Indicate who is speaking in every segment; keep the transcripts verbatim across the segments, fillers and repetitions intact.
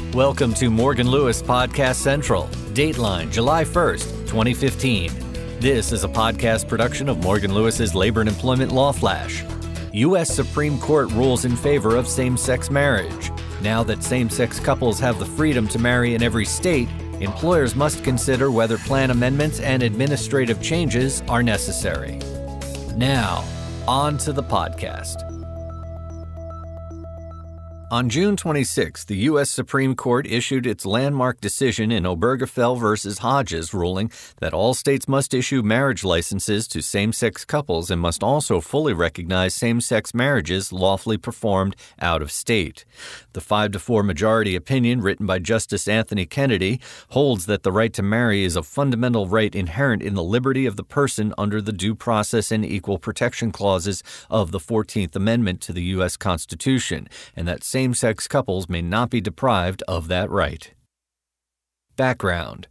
Speaker 1: Welcome to Morgan Lewis Podcast Central, Dateline, July first, twenty fifteen. This is a podcast production of Morgan Lewis's Labor and Employment Law Flash. U S Supreme Court rules in favor of same-sex marriage. Now that same-sex couples have the freedom to marry in every state, employers must consider whether plan amendments and administrative changes are necessary. Now, on to the podcast. On June twenty-sixth, the U S Supreme Court issued its landmark decision in Obergefell v. Hodges, ruling that all states must issue marriage licenses to same-sex couples and must also fully recognize same-sex marriages lawfully performed out of state. The five to four majority opinion, written by Justice Anthony Kennedy, holds that the right to marry is a fundamental right inherent in the liberty of the person under the Due Process and Equal Protection Clauses of the fourteenth Amendment to the U S Constitution, and that same-sex couples may not be deprived of that right. Background.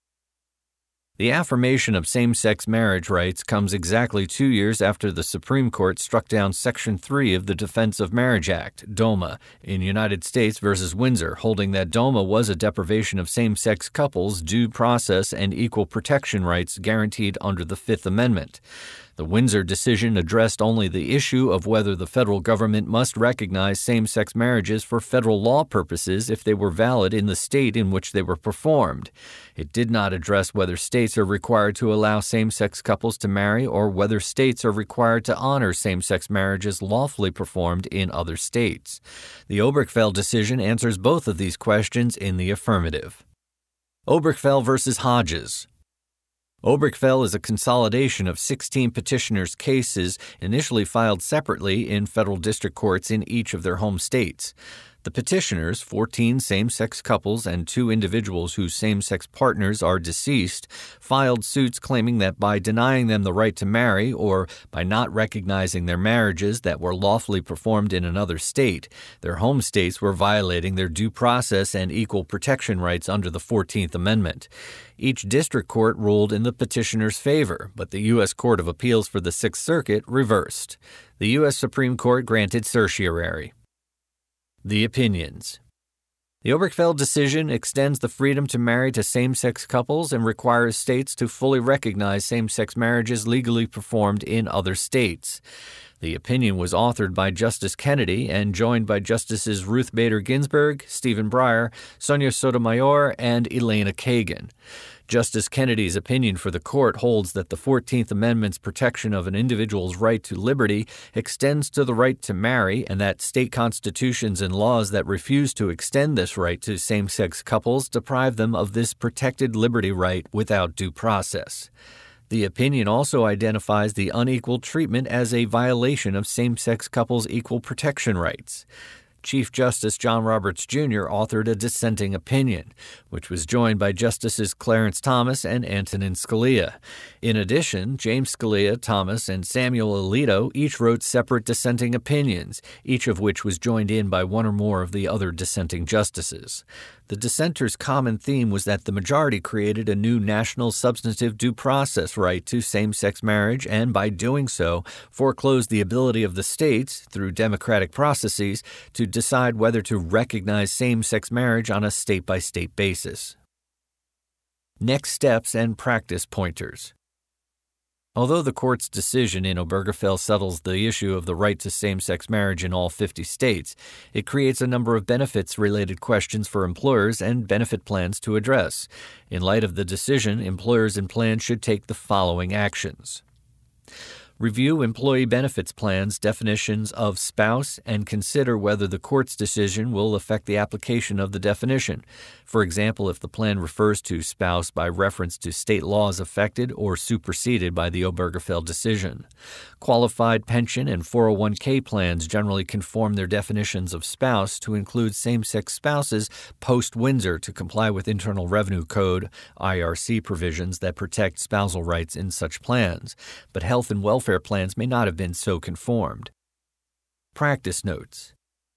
Speaker 1: The affirmation of same-sex marriage rights comes exactly two years after the Supreme Court struck down Section three of the Defense of Marriage Act, DOMA, in United States v. Windsor, holding that DOMA was a deprivation of same-sex couples' due process and equal protection rights guaranteed under the Fifth Amendment. The Windsor decision addressed only the issue of whether the federal government must recognize same-sex marriages for federal law purposes if they were valid in the state in which they were performed. It did not address whether states are required to allow same-sex couples to marry or whether states are required to honor same-sex marriages lawfully performed in other states. The Obergefell decision answers both of these questions in the affirmative. Obergefell v. Hodges. Obergefell is a consolidation of sixteen petitioners' cases initially filed separately in federal district courts in each of their home states. The petitioners, fourteen same-sex couples and two individuals whose same-sex partners are deceased, filed suits claiming that by denying them the right to marry or by not recognizing their marriages that were lawfully performed in another state, their home states were violating their due process and equal protection rights under the fourteenth Amendment. Each district court ruled in the petitioners' favor, but the U S Court of Appeals for the Sixth Circuit reversed. The U S Supreme Court granted certiorari. The opinions. The Obergefell decision extends the freedom to marry to same-sex couples and requires states to fully recognize same-sex marriages legally performed in other states. The opinion was authored by Justice Kennedy and joined by Justices Ruth Bader Ginsburg, Stephen Breyer, Sonia Sotomayor, and Elena Kagan. Justice Kennedy's opinion for the court holds that the fourteenth Amendment's protection of an individual's right to liberty extends to the right to marry, and that state constitutions and laws that refuse to extend this right to same-sex couples deprive them of this protected liberty right without due process. The opinion also identifies the unequal treatment as a violation of same-sex couples' equal protection rights. Chief Justice John Roberts, Junior authored a dissenting opinion, which was joined by Justices Clarence Thomas and Antonin Scalia. In addition, James Scalia, Thomas, and Samuel Alito each wrote separate dissenting opinions, each of which was joined in by one or more of the other dissenting justices. The dissenters' common theme was that the majority created a new national substantive due process right to same-sex marriage and, by doing so, foreclosed the ability of the states, through democratic processes, to decide whether to recognize same-sex marriage on a state-by-state basis. Next steps and practice pointers. Although the court's decision in Obergefell settles the issue of the right to same-sex marriage in all fifty states, it creates a number of benefits-related questions for employers and benefit plans to address. In light of the decision, employers and plans should take the following actions. Review employee benefits plans' definitions of spouse and consider whether the court's decision will affect the application of the definition. For example, if the plan refers to spouse by reference to state laws affected or superseded by the Obergefell decision. Qualified pension and four oh one k plans generally conform their definitions of spouse to include same-sex spouses post-Windsor to comply with Internal Revenue Code I R C provisions that protect spousal rights in such plans, but health and welfare plans may not have been so conformed. Practice notes.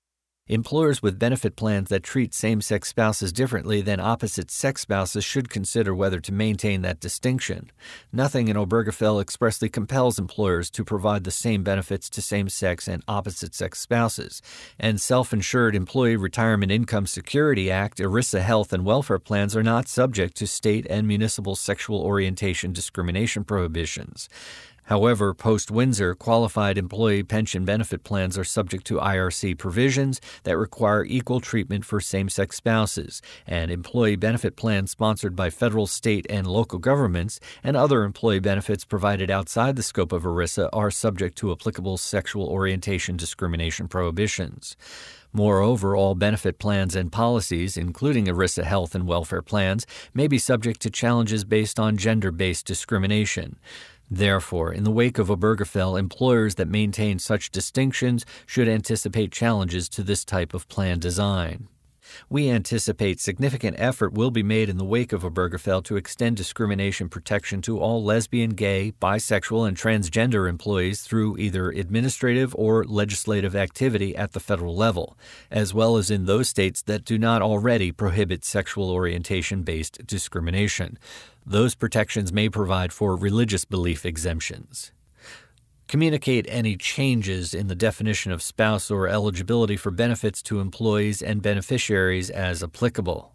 Speaker 1: Employers with benefit plans that treat same-sex spouses differently than opposite-sex spouses should consider whether to maintain that distinction. Nothing in Obergefell expressly compels employers to provide the same benefits to same-sex and opposite-sex spouses, and Self-Insured Employee Retirement Income Security Act ERISA health and welfare plans are not subject to state and municipal sexual orientation discrimination prohibitions. However, post-Windsor, qualified employee pension benefit plans are subject to I R C provisions that require equal treatment for same-sex spouses, and employee benefit plans sponsored by federal, state, and local governments and other employee benefits provided outside the scope of ERISA are subject to applicable sexual orientation discrimination prohibitions. Moreover, all benefit plans and policies, including ERISA health and welfare plans, may be subject to challenges based on gender-based discrimination. Therefore, in the wake of Obergefell, employers that maintain such distinctions should anticipate challenges to this type of plan design. We anticipate significant effort will be made in the wake of Obergefell to extend discrimination protection to all lesbian, gay, bisexual, and transgender employees through either administrative or legislative activity at the federal level, as well as in those states that do not already prohibit sexual orientation-based discrimination. Those protections may provide for religious belief exemptions. Communicate any changes in the definition of spouse or eligibility for benefits to employees and beneficiaries as applicable.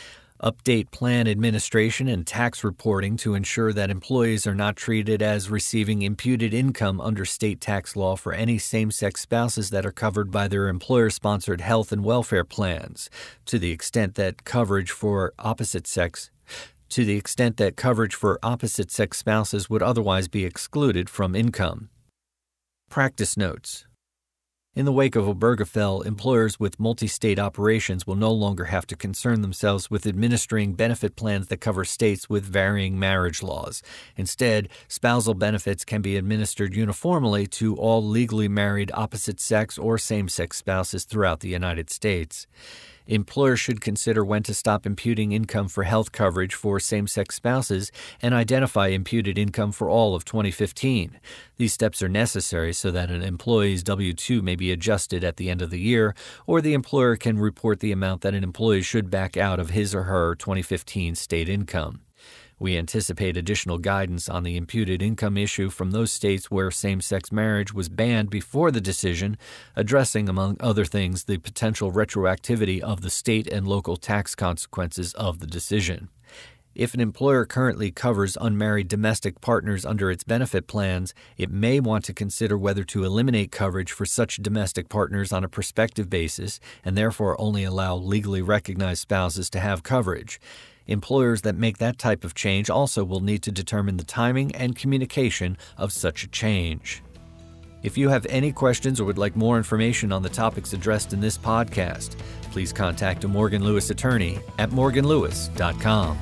Speaker 1: Update plan administration and tax reporting to ensure that employees are not treated as receiving imputed income under state tax law for any same-sex spouses that are covered by their employer-sponsored health and welfare plans, to the extent that coverage for opposite sex to the extent that coverage for opposite-sex spouses would otherwise be excluded from income. Practice notes. In the wake of Obergefell, employers with multi-state operations will no longer have to concern themselves with administering benefit plans that cover states with varying marriage laws. Instead, spousal benefits can be administered uniformly to all legally married opposite-sex or same-sex spouses throughout the United States. Employers should consider when to stop imputing income for health coverage for same-sex spouses and identify imputed income for all of twenty fifteen. These steps are necessary so that an employee's W two may be adjusted at the end of the year, or the employer can report the amount that an employee should back out of his or her twenty fifteen state income. We anticipate additional guidance on the imputed income issue from those states where same-sex marriage was banned before the decision, addressing, among other things, the potential retroactivity of the state and local tax consequences of the decision. If an employer currently covers unmarried domestic partners under its benefit plans, it may want to consider whether to eliminate coverage for such domestic partners on a prospective basis and therefore only allow legally recognized spouses to have coverage. Employers that make that type of change also will need to determine the timing and communication of such a change. If you have any questions or would like more information on the topics addressed in this podcast, please contact a Morgan Lewis attorney at morgan lewis dot com.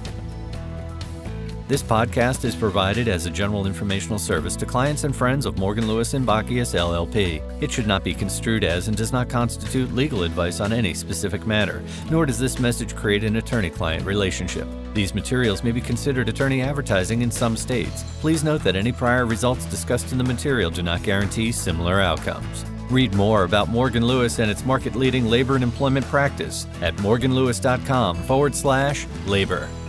Speaker 1: This podcast is provided as a general informational service to clients and friends of Morgan Lewis and Bockius L L P. It should not be construed as and does not constitute legal advice on any specific matter, nor does this message create an attorney-client relationship. These materials may be considered attorney advertising in some states. Please note that any prior results discussed in the material do not guarantee similar outcomes. Read more about Morgan Lewis and its market-leading labor and employment practice at morgan lewis dot com forward slash labor.